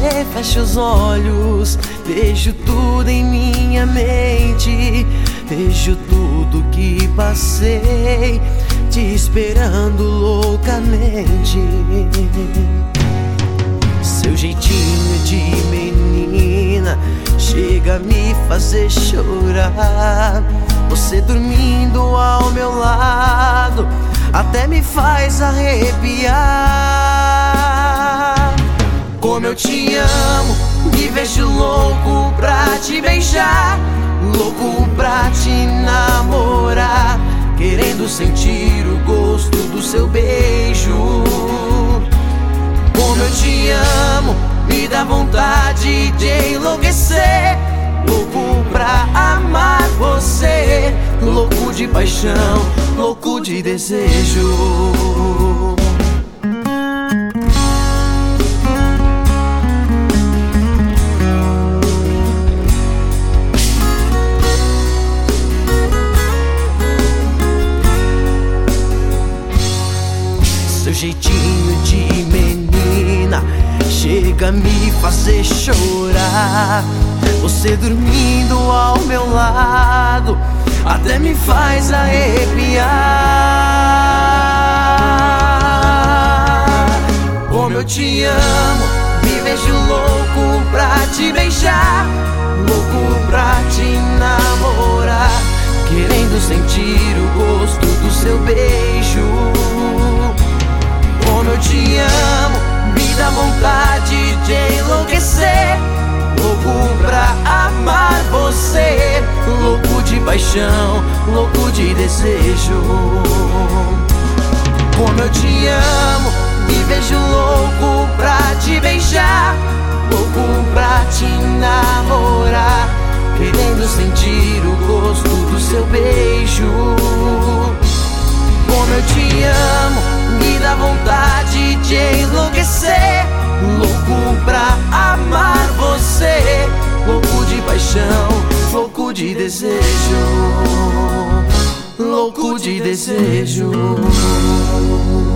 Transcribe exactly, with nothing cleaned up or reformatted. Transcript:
você fecha os olhos, vejo tudo em minha mente. Vejo tudo que passei, te esperando loucamente. Seu jeitinho de menina chega a me fazer chorar. Você dormindo ao meu lado até me faz arrepiar. Como eu te amo, me vejo louco pra te beijar, louco pra te namorar, querendo sentir o gosto do seu beijo. Como eu te amo, me dá vontade de enlouquecer, louco pra amar você, louco de paixão, louco de desejo. Seu jeitinho de menina chega a me fazer chorar. Você dormindo ao meu lado até me faz arrepiar. Como eu te amo, me vejo louco pra te beijar, louco pra te namorar, querendo sentir o gosto do seu beijo. Como eu te amo, me dá vontade de enlouquecer, louco pra amar você, louco de paixão, louco de desejo. Como eu te amo, me vejo louco pra te beijar, louco pra te namorar, querendo sentir o gosto do seu beijo. Como eu te amo, me dá vontade de enlouquecer, louco pra amar você, louco de paixão, louco de desejo, louco de desejo.